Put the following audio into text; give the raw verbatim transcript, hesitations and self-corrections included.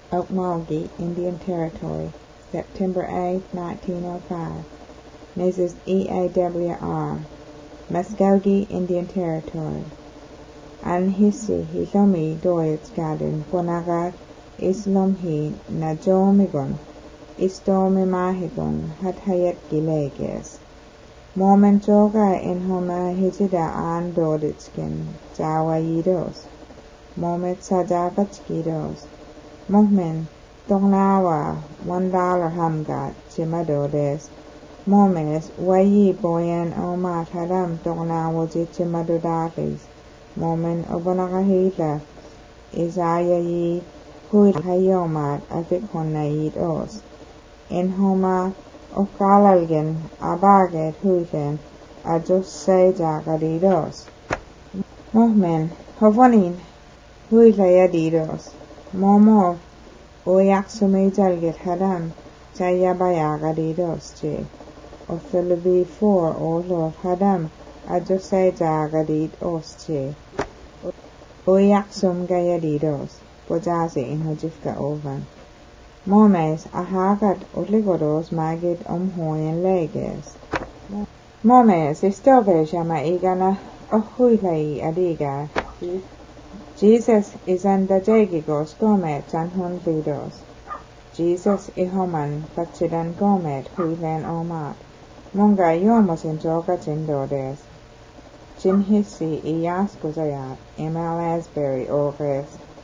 Okmulgee, Indian Territory, September eighth, nineteen oh five. Missus E A W R, Muskogee, Indian Territory. Anhisi hilomi doyetsgadin bonagat islomhi najomigon istomimahigon hathayat gileges. Momen joga in homa hijida an doditskin jawayidos. Momet sajagatskidos. Mohmen tonglawa one dollar hamgat chimadodes. Momes wayi boyen omat hadam tonglawaji chimadodakis. Momen obonakahila izayayi hui hayomat afikhonayid os. In homa okalalgen abaget huiten ajos sejagadidos. Mohmen hovonin huilayadidos. Momo oyaksumeijalgit hadam jayabayagadidos che. Othulubi four olof hadam ajosejagadid osche. Oyaksum gayadidos. Pojazi in hojifka ovan. Momes ahagat oligodos magid omhoyen leges. Momes istovejama igana ohuilai adiga. Jesus is under jegigos gomet janhun lidos. Jesus ihoman pachidan gomet huilen omat. Monga yomos in joga jindodes. Jinhisi iyas gozayat, M L Asbury August.